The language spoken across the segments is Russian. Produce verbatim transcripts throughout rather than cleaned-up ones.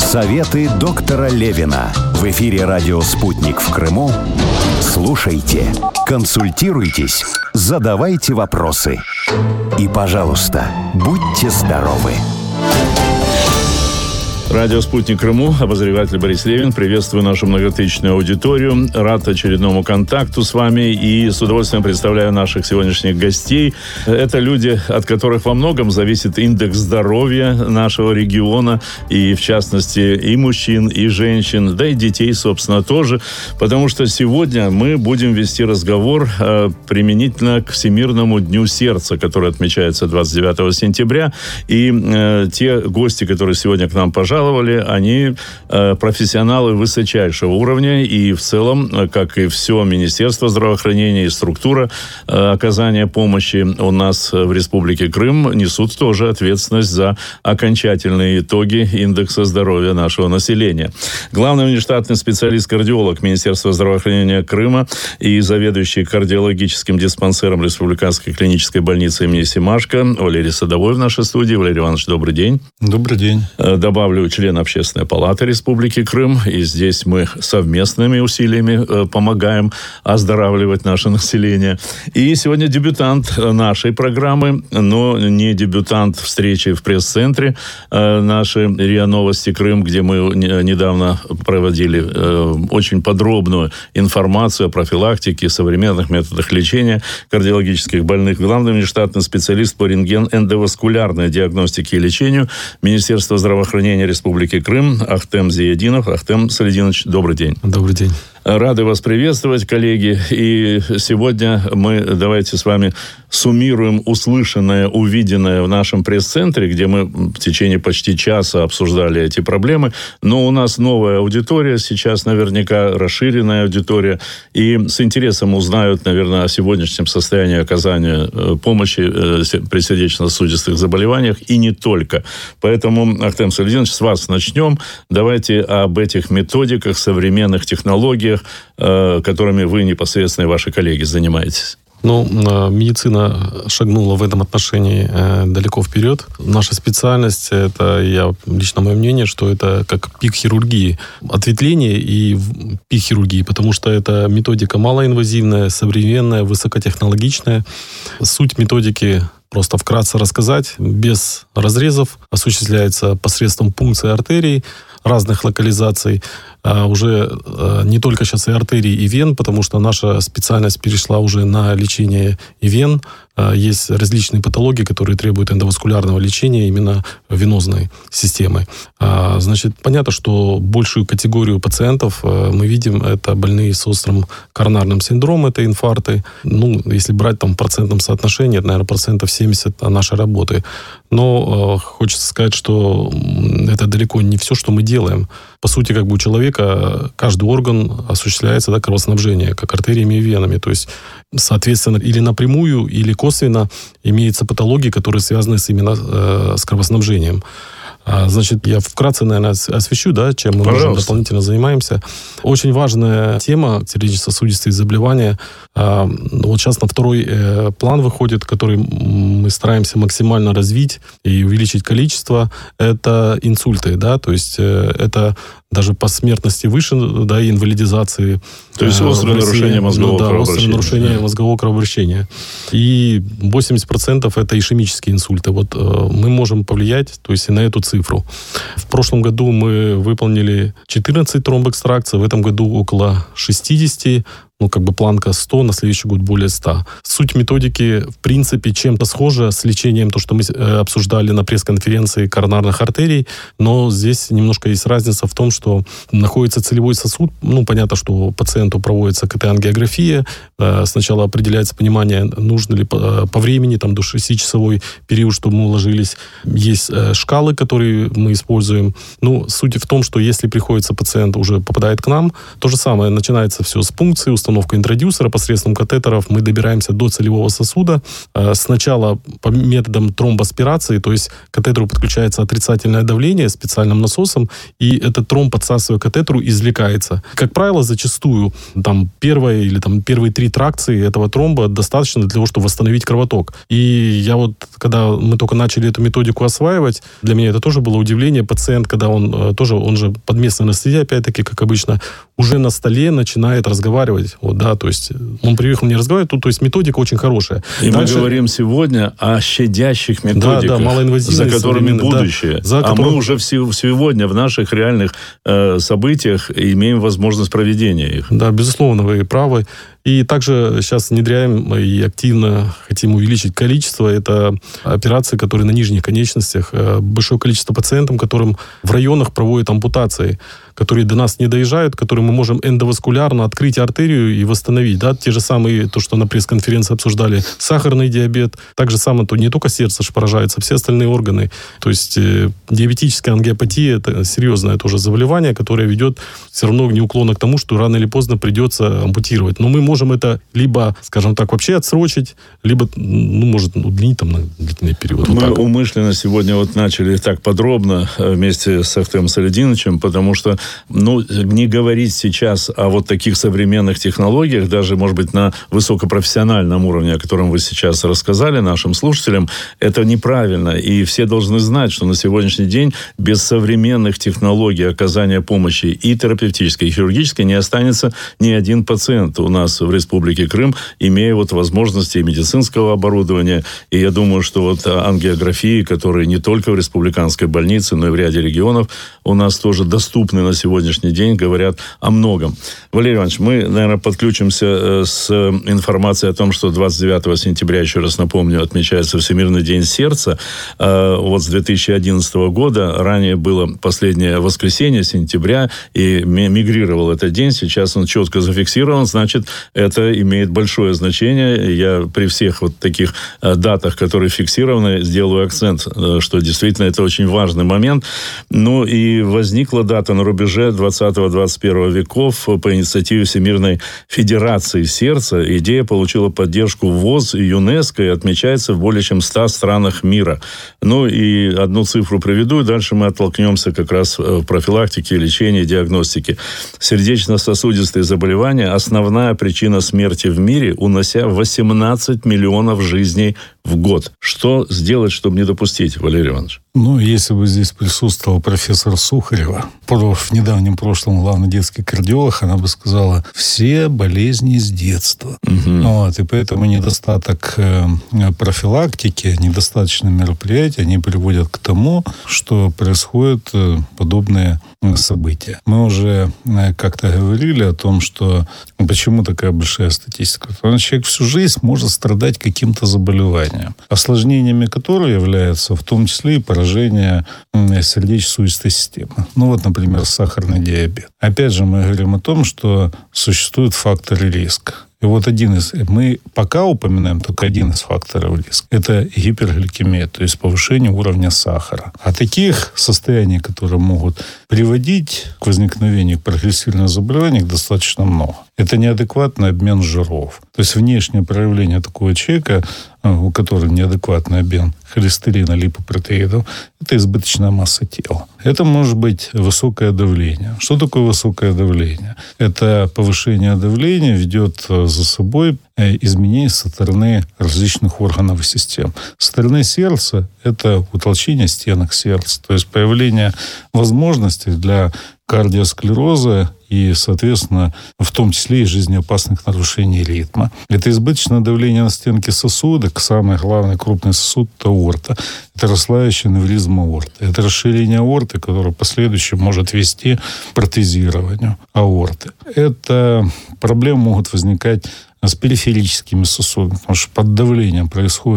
Советы доктора Левина. В эфире радио «Спутник» в Крыму. Слушайте, консультируйтесь, задавайте вопросы. И, пожалуйста, будьте здоровы. Радио «Спутник Крыму», обозреватель Борис Левин. Приветствую нашу многотысячную аудиторию. Рад очередному контакту с вами и с удовольствием представляю наших сегодняшних гостей. Это люди, от которых во многом зависит индекс здоровья нашего региона, и в частности и мужчин, и женщин, да и детей, собственно, тоже. Потому что сегодня мы будем вести разговор э, применительно к Всемирному дню сердца, который отмечается двадцать девятого сентября. И э, те гости, которые сегодня к нам пожаловали, они э, профессионалы высочайшего уровня, и в целом, как и все Министерство здравоохранения и структура э, оказания помощи у нас в Республике Крым несут тоже ответственность за окончательные итоги индекса здоровья нашего населения. Главный внештатный специалист-кардиолог Министерства здравоохранения Крыма и заведующий кардиологическим диспансером Республиканской клинической больницы имени Семашко Валерий Садовой в нашей студии. Валерий Иванович, добрый день. Добрый день. Э, добавлю, член Общественной палаты Республики Крым, и здесь мы совместными усилиями э, помогаем оздоравливать наше население. И сегодня дебютант нашей программы, но не дебютант встречи в пресс-центре э, нашей РИА Новости Крым, где мы не, недавно проводили э, очень подробную информацию о профилактике, современных методах лечения кардиологических больных. Главный внештатный специалист по рентген-эндоваскулярной диагностике и лечению Министерства здравоохранения Республики Крым Ахтем Зиядинов. Ахтем Салидинович, добрый день. Добрый день. Рады вас приветствовать, коллеги. И сегодня мы давайте с вами суммируем услышанное, увиденное в нашем пресс-центре, где мы в течение почти часа обсуждали эти проблемы. Но у нас новая аудитория, сейчас наверняка расширенная аудитория. И с интересом узнают, наверное, о сегодняшнем состоянии оказания помощи при сердечно-сосудистых заболеваниях и не только. Поэтому, Ахтем Салидинович, с вас начнем. Давайте об этих методиках, современных технологиях, которыми вы непосредственно и ваши коллеги занимаетесь. Ну, медицина шагнула в этом отношении далеко вперед. Наша специальность, это, я лично мое мнение, что это как пик хирургии. Ответвление и пик хирургии, потому что это методика малоинвазивная, современная, высокотехнологичная. Суть методики просто вкратце рассказать. Без разрезов осуществляется посредством пункции артерий разных локализаций. А уже а, не только сейчас и артерий, и вен, потому что наша специальность перешла уже на лечение и вен. А, есть различные патологии, которые требуют эндоваскулярного лечения именно венозной системой. А, значит, понятно, что большую категорию пациентов а, мы видим, это больные с острым коронарным синдромом, это инфаркты. Ну, если брать там в процентном соотношении, это, наверное, процентов семьдесят нашей работы. Но а, хочется сказать, что это далеко не все, что мы делаем. По сути, как бы у человека каждый орган осуществляется, да, кровоснабжение, как артериями и венами. То есть, соответственно, или напрямую, или косвенно имеются патологии, которые связаны с, именно э, с кровоснабжением. Значит, я вкратце, наверное, освещу, да, чем мы можем дополнительно занимаемся. Очень важная тема сердечно-сосудистые заболевания. Вот сейчас на второй план выходит, который мы стараемся максимально развить и увеличить количество. Это инсульты, да, то есть это даже по смертности выше, да, и инвалидизации. То есть острое нарушение мозгового ну, да, кровообращения. острое нарушение мозгового кровообращения. И восемьдесят процентов это ишемические инсульты. Вот э, мы можем повлиять, то есть и на эту цифру. В прошлом году мы выполнили четырнадцать тромбэкстракций, в этом году около шестьдесят. Ну, как бы планка сто, на следующий год более ста. Суть методики, в принципе, чем-то схожа с лечением, то, что мы э, обсуждали на пресс-конференции коронарных артерий, но здесь немножко есть разница в том, что находится целевой сосуд. Ну, понятно, что пациенту проводится КТ-ангиография, э, сначала определяется понимание, нужно ли по, по времени, там, до шестичасовой период, чтобы мы уложились. Есть э, шкалы, которые мы используем. Ну, суть в том, что если приходится пациент, уже попадает к нам, то же самое, начинается все с пункции, установкой интродюсера посредством катетеров мы добираемся до целевого сосуда. Сначала по методам тромбоаспирации, то есть к катетеру подключается отрицательное давление специальным насосом, и этот тромб, подсасывая к катетеру, извлекается. Как правило, зачастую там первая или там первые три тракции этого тромба достаточно для того, чтобы восстановить кровоток. И я вот, когда мы только начали эту методику осваивать, для меня это тоже было удивление. Пациент, когда он тоже, он же под местной анестезией, опять-таки, как обычно, уже на столе начинает разговаривать. Вот, да, то есть он приехал, не разговаривает, то, то есть методика очень хорошая. И Дальше... мы говорим сегодня о щадящих методиках, да, да, малоинвазивных, за которыми будущее. Да, за а которым... мы уже сегодня в наших реальных э, событиях имеем возможность проведения их. Да, безусловно, вы правы. И также сейчас внедряем и активно хотим увеличить количество. Это операции, которые на нижних конечностях. Большое количество пациентов, которым в районах проводят ампутации, которые до нас не доезжают, которые мы можем эндоваскулярно открыть артерию и восстановить. Да? Те же самые, то, что на пресс-конференции обсуждали, сахарный диабет. Так же самое, то не только сердце ж поражается, все остальные органы. То есть э, диабетическая ангиопатия – это серьезное тоже заболевание, которое ведет все равно неуклонно к тому, что рано или поздно придется ампутировать. Но мы можем это либо, скажем так, вообще отсрочить, либо, ну, может, удлинить там на длительный период. Мы вот умышленно сегодня вот начали так подробно вместе с Ахтемом Салединовичем, потому что ну, не говорить сейчас о вот таких современных технологиях, даже, может быть, на высокопрофессиональном уровне, о котором вы сейчас рассказали нашим слушателям, это неправильно. И все должны знать, что на сегодняшний день без современных технологий оказания помощи и терапевтической, и хирургической не останется ни один пациент у нас в Республике Крым, имея вот возможности медицинского оборудования. И я думаю, что вот ангиографии, которые не только в республиканской больнице, но и в ряде регионов у нас тоже доступны на сегодняшний день, говорят о многом. Валерий Иванович, мы, наверное, подключимся с информацией о том, что двадцать девятого сентября, еще раз напомню, отмечается Всемирный день сердца. Вот с две тысячи одиннадцатого года, ранее было последнее воскресенье сентября, и мигрировал этот день. Сейчас он четко зафиксирован, значит, это имеет большое значение. Я при всех вот таких датах, которые фиксированы, сделаю акцент, что действительно это очень важный момент. Ну и возникла дата на рубеже двадцатого-двадцать первого веков по инициативе Всемирной Федерации Сердца. Идея получила поддержку ВОЗ и ЮНЕСКО и отмечается в более чем ста странах мира. Ну и одну цифру приведу, и дальше мы оттолкнемся как раз в профилактике, лечении, диагностике. Сердечно-сосудистые заболевания – основная причина смерти в мире, унося восемнадцать миллионов жизней в год. Что сделать, чтобы не допустить, Валерий Иванович? Ну, если бы здесь присутствовал профессор Сухарева, в недавнем прошлом главный детский кардиолог, она бы сказала, все болезни с детства. Угу. Вот, и поэтому недостаток э, профилактики, недостаточные мероприятия, они приводят к тому, что происходят э, подобные события. Мы уже э, как-то говорили о том, что почему такая большая статистика. Потому что человек всю жизнь может страдать каким-то заболеванием, осложнениями которого являются в том числе и поражение сердечно-сосудистой системы. Ну вот, например, сахарный диабет. Опять же, мы говорим о том, что существуют факторы риска. И вот один из... Мы пока упоминаем только один из факторов риска. Это гипергликемия, то есть повышение уровня сахара. А таких состояний, которые могут приводить к возникновению прогрессивных заболеваний, достаточно много. Это неадекватный обмен жиров. То есть внешнее проявление такого человека, у которого неадекватный обмен холестерина, липопротеидов, это избыточная масса тела. Это может быть высокое давление. Что такое высокое давление? Это повышение давления ведет за собой изменения со стороны различных органов и систем. Со стороны сердца это утолщение стенок сердца, то есть появление возможностей для кардиосклероза и, соответственно, в том числе и жизнеопасных нарушений ритма. Это избыточное давление на стенки сосуда, самый главный крупный сосуд – это аорта. Это расслаивающий аневризм аорты. Это расширение аорты, которое в последующем может вести к протезированию аорты. Это проблемы могут возникать с периферическими сосудами, потому что под давлением происходит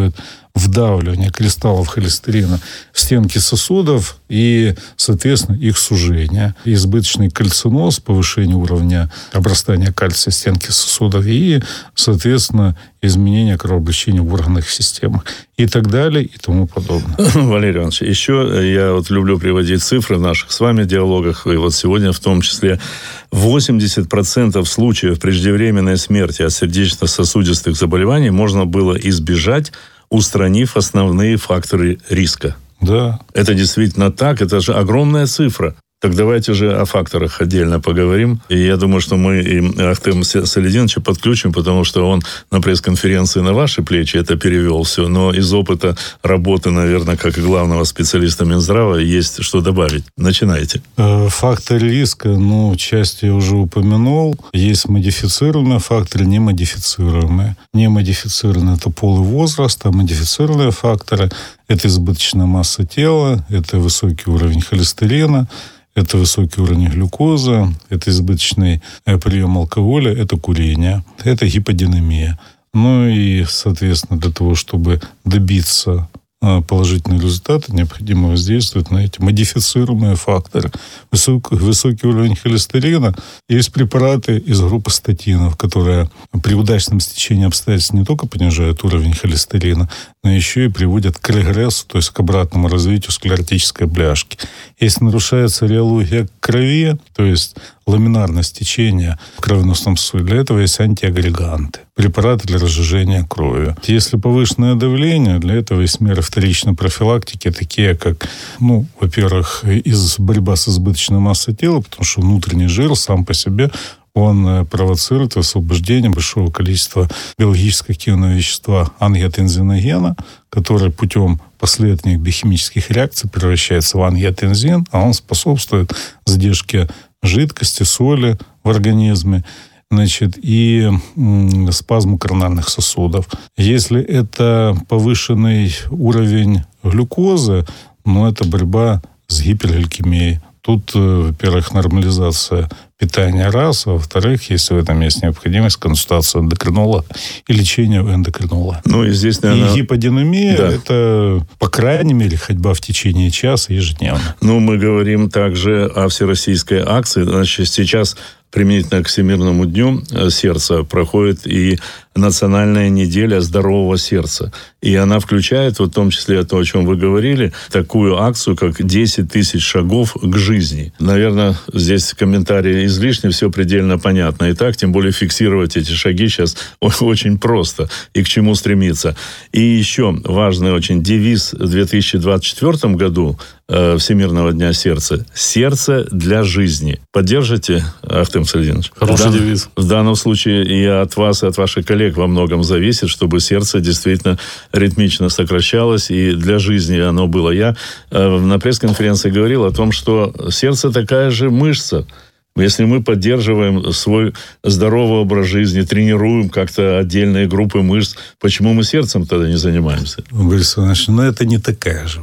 вдавливания кристаллов холестерина в стенки сосудов и, соответственно, их сужение. Избыточный кальциноз, повышение уровня обрастания кальция в стенки сосудов и, соответственно, изменение кровообращения в органах и системах и так далее и тому подобное. Валерий Иванович, еще я вот люблю приводить цифры в наших с вами диалогах, и вот сегодня в том числе восемьдесят процентов случаев преждевременной смерти от сердечно-сосудистых заболеваний можно было избежать, устранив основные факторы риска. Да. Это действительно так, это же огромная цифра. Так давайте же о факторах отдельно поговорим. И я думаю, что мы и Ахтема Салидиновича подключим, потому что он на пресс-конференции на ваши плечи это перевел все. Но из опыта работы, наверное, как и главного специалиста Минздрава, есть что добавить. Начинайте. Факторы риска, ну, часть я уже упомянул. Есть модифицированные факторы, немодифицированные. Немодифицированные – это пол и возраст, а модифицированные факторы – это избыточная масса тела, это высокий уровень холестерина, это высокий уровень глюкозы, это избыточный прием алкоголя, это курение, это гиподинамия. Ну и, соответственно, для того, чтобы добиться положительные результаты, необходимо воздействовать на эти модифицируемые факторы. Высокий, высокий уровень холестерина. Есть препараты из группы статинов, которые при удачном стечении обстоятельств не только понижают уровень холестерина, но еще и приводят к регрессу, то есть к обратному развитию склеротической бляшки. Если нарушается реология крови, то есть ламинарность течения в кровеносном сосуде, для этого есть антиагреганты, препараты для разжижения крови. Если повышенное давление, для этого есть меры вторичной профилактики, такие как, ну, во-первых, из борьба с избыточной массой тела, потому что внутренний жир сам по себе он провоцирует освобождение большого количества биологически активного вещества ангиотензиногена, который путем последовательных биохимических реакций превращается в ангиотензин, а он способствует задержке жидкости, соли в организме, значит, и м, спазму коронарных сосудов. Если это повышенный уровень глюкозы, ну, это борьба с гипергликемией. Тут, во-первых, нормализация питания раз, а во-вторых, если в этом есть необходимость, консультация эндокринолога и лечение у эндокринолога. Ну, и здесь, наверное... И гиподинамия, да, это, по крайней мере, ходьба в течение часа ежедневно. Ну, мы говорим также о всероссийской акции. Значит, сейчас применительно к Всемирному дню сердца проходит и национальная неделя здорового сердца. И она включает, вот в том числе то, о чем вы говорили, такую акцию, как десять тысяч шагов к жизни. Наверное, здесь комментарии излишни, все предельно понятно. И так, тем более, фиксировать эти шаги сейчас очень просто. И к чему стремиться. И еще важный очень девиз в две тысячи двадцать четвёртом году э, Всемирного дня сердца. «Сердце для жизни». Поддержите, Ахтем Салидинович? Хороший в дан... девиз. В данном случае и от вас, и от ваших коллег во многом зависит, чтобы сердце действительно ритмично сокращалось, и для жизни оно было. Я э, на пресс-конференции говорил о том, что сердце такая же мышца. Если мы поддерживаем свой здоровый образ жизни, тренируем как-то отдельные группы мышц, почему мы сердцем тогда не занимаемся? Борис Иванович, ну это не такая же.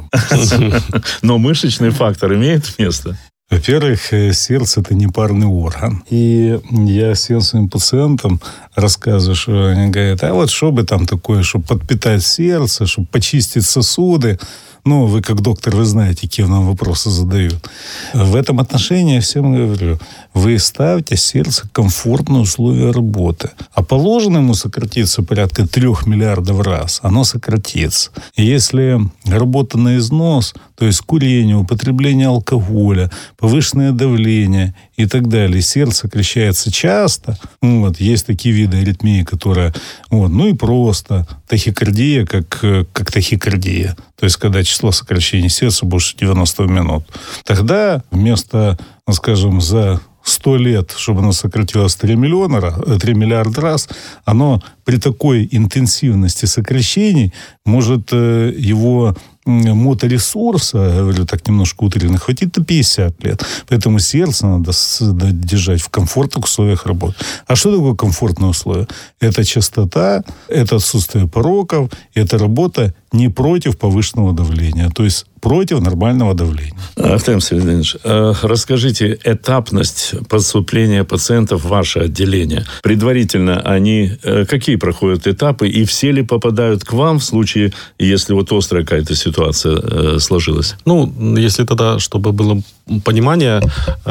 Но мышечный фактор имеет место? Во-первых, сердце – это не парный орган. И я всем своим пациентам рассказываю, что они говорят, а вот что бы там такое, чтобы подпитать сердце, чтобы почистить сосуды. Ну, вы как доктор, вы знаете, какие нам вопросы задают. В этом отношении я всем говорю, вы ставьте сердце в комфортные условия работы. А положено ему сократиться порядка трех миллиардов раз, оно сократится. И если работа на износ, то есть курение, употребление алкоголя, повышенное давление и так далее, сердце сокращается часто, вот, есть такие виды аритмии, которые, вот, ну и просто тахикардия, как, как тахикардия, то есть когда число сокращений сердца больше девяносто минут, тогда вместо, ну, скажем, за сто лет, чтобы оно сократилось три миллиона, три миллиарда раз, оно при такой интенсивности сокращений может э, его моторесурса, говорю так немножко утрированно, хватит на пятьдесят лет. Поэтому сердце надо держать в комфортных условиях работы. А что такое комфортные условия? Это частота, это отсутствие пороков, это работа не против повышенного давления. То есть против нормального давления. Артем Сергеевич, расскажите этапность поступления пациентов в ваше отделение. Предварительно они какие проходят этапы и все ли попадают к вам в случае, если вот острая какая-то ситуация сложилась? Ну, если тогда, чтобы было понимание,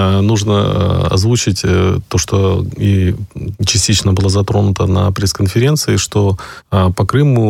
нужно озвучить то, что и частично было затронуто на пресс-конференции, что по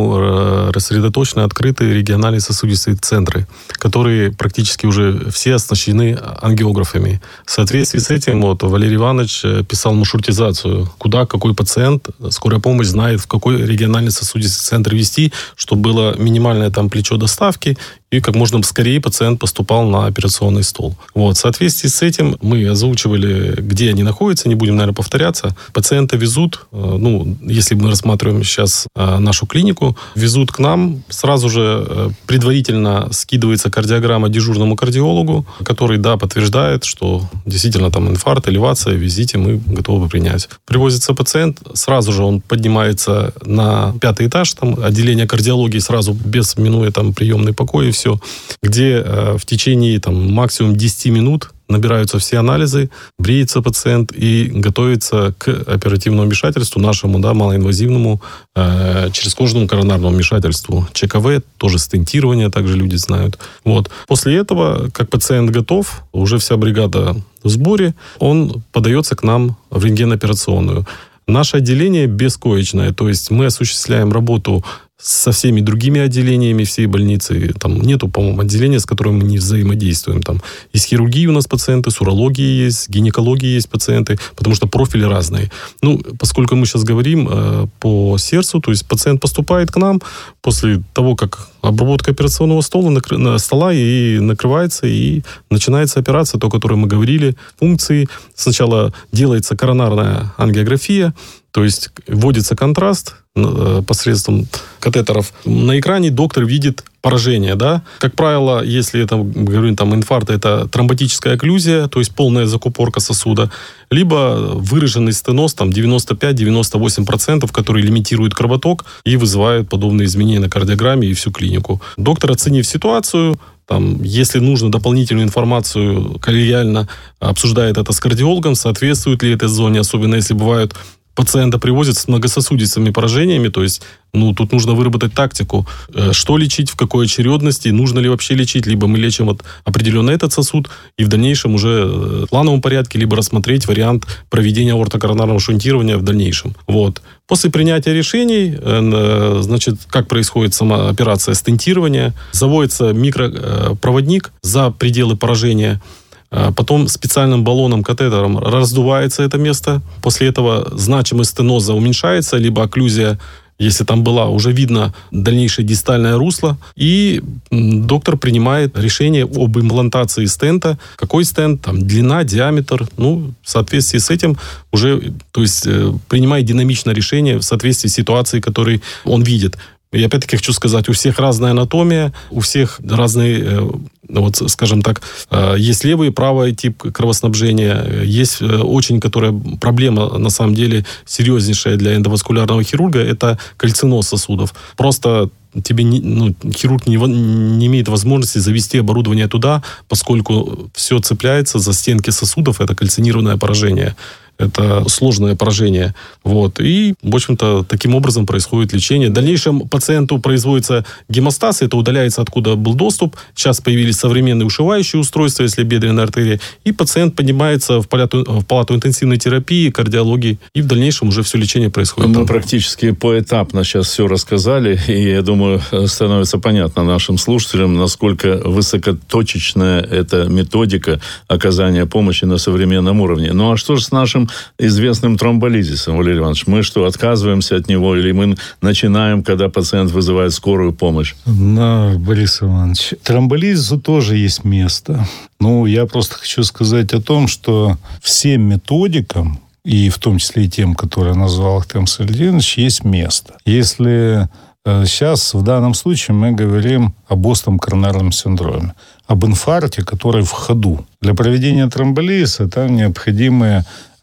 Крыму рассредоточены открытые региональные сосудистые центры, которые практически уже все оснащены ангиографами. В соответствии с этим вот, Валерий Иванович писал маршрутизацию, куда какой пациент, скорая помощь знает, в какой региональный сосудистый центр везти, чтобы было минимальное там плечо доставки, и как можно скорее пациент поступал на операционный стол. Вот. В соответствии с этим мы озвучивали, где они находятся, не будем, наверное, повторяться. Пациента везут, ну, если мы рассматриваем сейчас нашу клинику, везут к нам, сразу же предварительно скидывается кардиограмма дежурному кардиологу, который, да, подтверждает, что действительно там инфаркт, элевация, везите, мы готовы принять. Привозится пациент, сразу же он поднимается на пятый этаж, там отделение кардиологии сразу без минуя там приемный покой и все, где э, в течение там максимум десять минут набираются все анализы, бреется пациент и готовится к оперативному вмешательству нашему, да, малоинвазивному э, черезкожному коронарному вмешательству. ЧКВ, тоже стентирование, также люди знают. Вот. После этого, как пациент готов, уже вся бригада в сборе, он подается к нам в рентгеноперационную. Наше отделение бескоечное, то есть мы осуществляем работу со всеми другими отделениями всей больницы. Там нету, по-моему, отделения, с которым мы не взаимодействуем. Там из хирургии у нас пациенты, с урологии есть, гинекологии есть пациенты, потому что профили разные. Ну, поскольку мы сейчас говорим э, по сердцу, то есть пациент поступает к нам после того, как обработка операционного стола, накры... стола и накрывается, и начинается операция, то, о которой мы говорили, функции. Сначала делается коронарная ангиография, то есть вводится контраст посредством катетеров. На экране доктор видит поражение, да. Как правило, если это, говорим, там, инфаркт, это тромботическая окклюзия, то есть полная закупорка сосуда, либо выраженный стеноз, там, девяносто пять - девяносто восемь процентов, который лимитирует кровоток и вызывает подобные изменения на кардиограмме и всю клинику. Доктор, оценив ситуацию, там, если нужно дополнительную информацию, коллегиально обсуждает это с кардиологом, соответствует ли этой зоне, особенно если бывают пациента привозят с многососудистыми поражениями, то есть, ну, тут нужно выработать тактику, что лечить, в какой очередности, нужно ли вообще лечить, либо мы лечим вот определенно этот сосуд, и в дальнейшем уже в плановом порядке, либо рассмотреть вариант проведения аортокоронарного шунтирования в дальнейшем. Вот. После принятия решений, значит, как происходит сама операция стентирования, заводится микропроводник за пределы поражения, потом специальным баллоном, катетером раздувается это место. После этого значимость стеноза уменьшается, либо окклюзия, если там была, уже видно дальнейшее дистальное русло. И доктор принимает решение об имплантации стента. Какой стент, там, длина, диаметр. Ну, в соответствии с этим уже, то есть, принимает динамичное решение в соответствии с ситуацией, которую он видит. И опять-таки хочу сказать, у всех разная анатомия, у всех разные, вот, скажем так, есть левый и правый тип кровоснабжения, есть очень, которая проблема, на самом деле, серьезнейшая для эндоваскулярного хирурга, это кальциноз сосудов. Просто тебе не, ну, хирург не, не имеет возможности завести оборудование туда, поскольку все цепляется за стенки сосудов, это кальцинированное поражение. Это сложное поражение. Вот. И, в общем-то, таким образом происходит лечение. В дальнейшем пациенту производится гемостаз, это удаляется, откуда был доступ. Сейчас появились современные ушивающие устройства, если бедренная артерия. И пациент поднимается в палату, в палату интенсивной терапии, кардиологии. И в дальнейшем уже все лечение происходит. Мы практически поэтапно сейчас все рассказали. И, я думаю, становится понятно нашим слушателям, насколько высокоточечная эта методика оказания помощи на современном уровне. Ну, а что же с нашим известным тромболизисом, Валерий Иванович? Мы что, отказываемся от него, или мы начинаем, когда пациент вызывает скорую помощь? Да, Борис Иванович, тромболизису тоже есть место. Ну, я просто хочу сказать о том, что всем методикам, и в том числе и тем, которые назвал Артем Сергеевич, есть место. Если э, сейчас, в данном случае, мы говорим об остром коронарном синдроме, об инфаркте, который в ходу. Для проведения тромболизиса там необходимые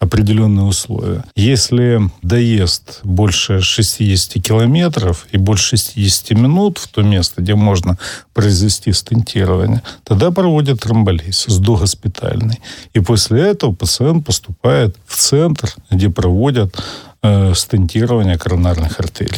определенные условия. Если доезд больше шестьдесят километров и больше шестьдесят минут в то место, где можно произвести стентирование, тогда проводят тромболиз с догоспитальный. И после этого пациент поступает в центр, где проводят э, стентирование коронарных артерий.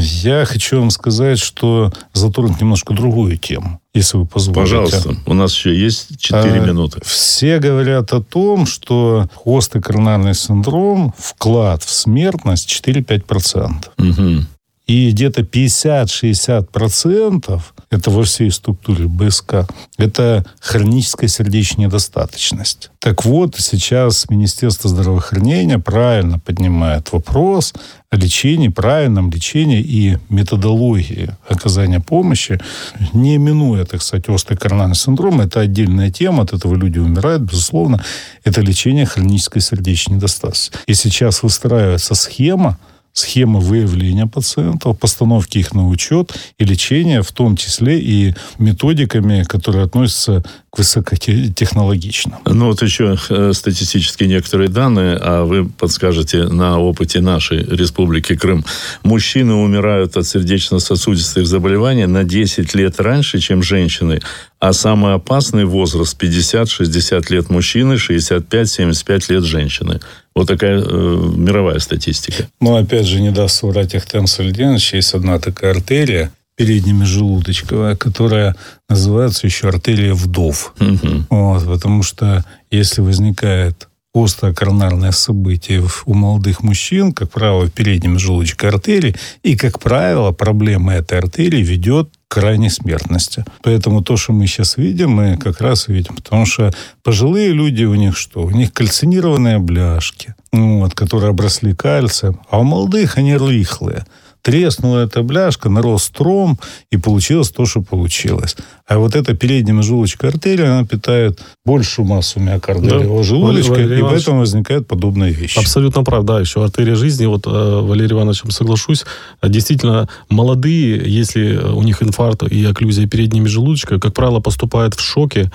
Я хочу вам сказать, что затронуть немножко другую тему, если вы позволите. Пожалуйста, у нас еще есть четыре а, минуты. Все говорят о том, что острый коронарный синдром, вклад в смертность четыре-пять процентов. Угу. И где-то пятьдесят-шестьдесят процентов это во всей структуре БСК, это хроническая сердечная недостаточность. Так вот, сейчас Министерство здравоохранения правильно поднимает вопрос о лечении, правильном лечении и методологии оказания помощи, не минуя, так сказать, острый коронарный синдром. Это отдельная тема, от этого люди умирают, безусловно. Это лечение хронической сердечной недостаточности. И сейчас выстраивается схема, схема выявления пациентов, постановки их на учет и лечения, в том числе и методиками, которые относятся к высокотехнологичным. Ну, вот еще статистические некоторые данные, а вы подскажете на опыте нашей Республики Крым. Мужчины умирают от сердечно-сосудистых заболеваний на десять лет раньше, чем женщины, а самый опасный возраст пятьдесят-шестьдесят лет мужчины, шестьдесят пять-семьдесят пять лет женщины. Вот такая э, мировая статистика. Но, опять же, не даст соврать Ахтем Сальдинович, есть одна такая артерия, переднемежелудочковая, которая называется еще артерия вдов. Угу. Вот, потому что если возникает острое коронарное событие у молодых мужчин, как правило, в переднем желудочке артерии, и, как правило, проблема этой артерии ведет к крайней смертности. Поэтому то, что мы сейчас видим, мы как раз видим. Потому что пожилые люди, у них что? У них кальцинированные бляшки, вот, которые обросли кальцием, а у молодых они рыхлые. Треснула эта бляшка, нарос тромб, и получилось то, что получилось. А вот эта передняя желудочковая артерия, она питает большую массу миокардового да. желудочка, Валерий и Иванович, поэтому возникают подобные вещи. Абсолютно прав, да, еще артерия жизни. Вот, Валерий Иванович, соглашусь. Действительно, молодые, если у них инфаркт и окклюзия передней желудочка, как правило, поступают в шоке.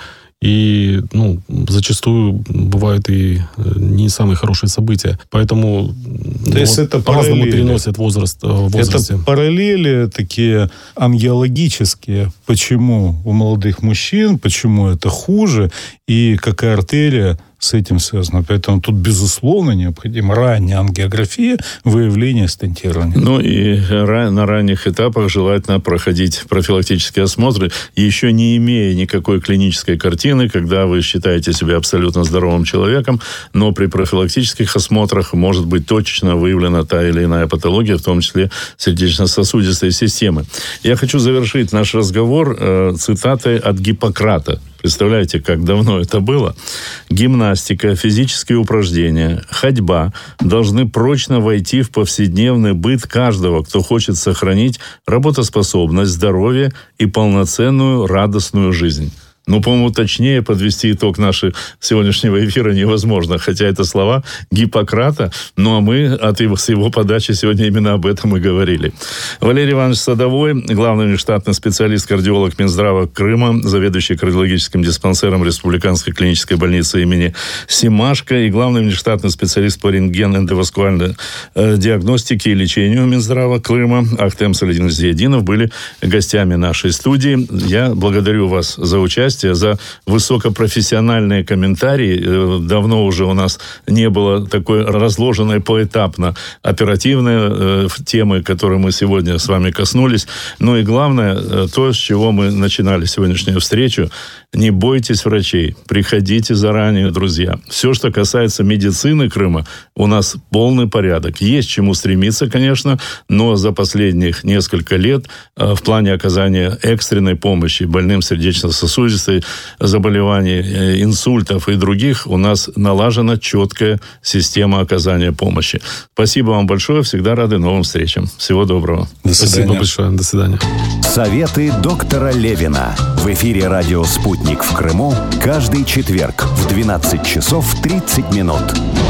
И, ну, зачастую бывают и не самые хорошие события. Поэтому То ну, есть вот, это по-разному переносят возраст в возрасте. Это параллели такие ангиологические. Почему у молодых мужчин, почему это хуже, и какая артерия с этим связано. Поэтому тут, безусловно, необходима ранняя ангиография, выявление стентирования. Ну и на ранних этапах желательно проходить профилактические осмотры, еще не имея никакой клинической картины, когда вы считаете себя абсолютно здоровым человеком, но при профилактических осмотрах может быть точечно выявлена та или иная патология, в том числе сердечно-сосудистой системы. Я хочу завершить наш разговор э, цитатой от Гиппократа. Представляете, как давно это было? Гимнастика, физические упражнения, ходьба должны прочно войти в повседневный быт каждого, кто хочет сохранить работоспособность, здоровье и полноценную радостную жизнь. Ну, по-моему, точнее подвести итог нашего сегодняшнего эфира невозможно. Хотя это слова Гиппократа, ну, а мы от его, с его подачи сегодня именно об этом и говорили. Валерий Иванович Садовой, главный внештатный специалист-кардиолог Минздрава Крыма, заведующий кардиологическим диспансером Республиканской клинической больницы имени Семашко и главный внештатный специалист по рентген-эндоваскулярной э, диагностике и лечению Минздрава Крыма Ахтем Сальдинович Зиядинов были гостями нашей студии. Я благодарю вас за участие, за высокопрофессиональные комментарии. Давно уже у нас не было такой разложенной поэтапно оперативной э, темы, которые мы сегодня с вами коснулись. Ну и главное, э, то, с чего мы начинали сегодняшнюю встречу. Не бойтесь врачей. Приходите заранее, друзья. Все, что касается медицины Крыма, у нас полный порядок. Есть чему стремиться, конечно, но за последних несколько лет э, в плане оказания экстренной помощи больным сердечно-сосудистой заболеваний, инсультов и других у нас налажена четкая система оказания помощи. Спасибо вам большое. Всегда рады новым встречам. Всего доброго. До свидания. Спасибо большое. До свидания. Советы доктора Левина. В эфире радио «Спутник» в Крыму каждый четверг в двенадцать часов тридцать минут.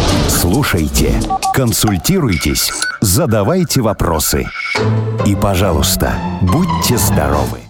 Слушайте, консультируйтесь, задавайте вопросы. И, пожалуйста, будьте здоровы.